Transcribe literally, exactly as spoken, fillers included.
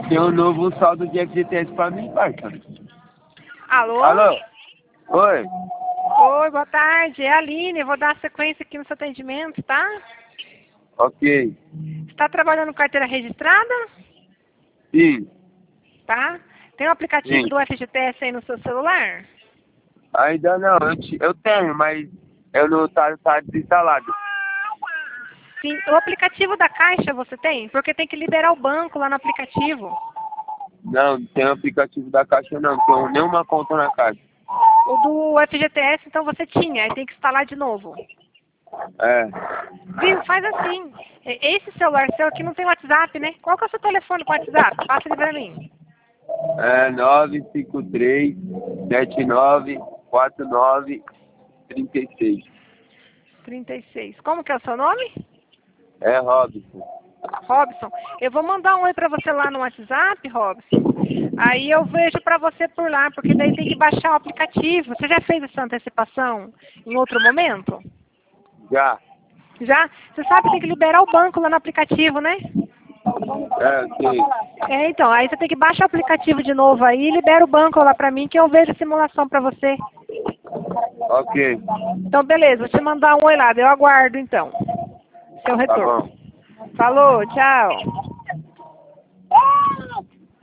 tem um novo saldo de F G T S pra mim, parça. Alô? Alô? Oi? Oi, boa tarde. É a Aline. Eu vou dar sequência aqui no seu atendimento, tá? Ok. Você está trabalhando com carteira registrada? Sim. Tá? Tem um aplicativo Sim. do F G T S aí no seu celular? Ainda não, eu, te- eu tenho, mas eu não tá, tá desinstalado. Sim. O aplicativo da Caixa você tem? Porque tem que liberar o banco lá no aplicativo. Não, não tem aplicativo da Caixa não, não tenho nenhuma conta na Caixa. O do F G T S, então você tinha, aí tem que instalar de novo. É, Viu? Faz assim. E- Esse celular seu aqui não tem WhatsApp, né? Qual que é o seu telefone com WhatsApp? Passa ele pra mim. é nove cinco três, sete nove, quatro nove, três seis. trinta e seis. Como que é o seu nome? É Robson. Robson. Eu vou mandar um oi pra você lá no WhatsApp, Robson. Aí eu vejo pra você por lá, porque daí tem que baixar o aplicativo. Você já fez essa antecipação em outro momento? Já? Já? Você sabe que tem que liberar o banco lá no aplicativo, né? É, sei. É, então, aí você tem que baixar o aplicativo de novo aí e libera o banco lá pra mim que eu vejo a simulação pra você. Ok. Então, beleza, vou te mandar um oi lá, eu aguardo então. Seu Tá retorno. bom. Falou, tchau.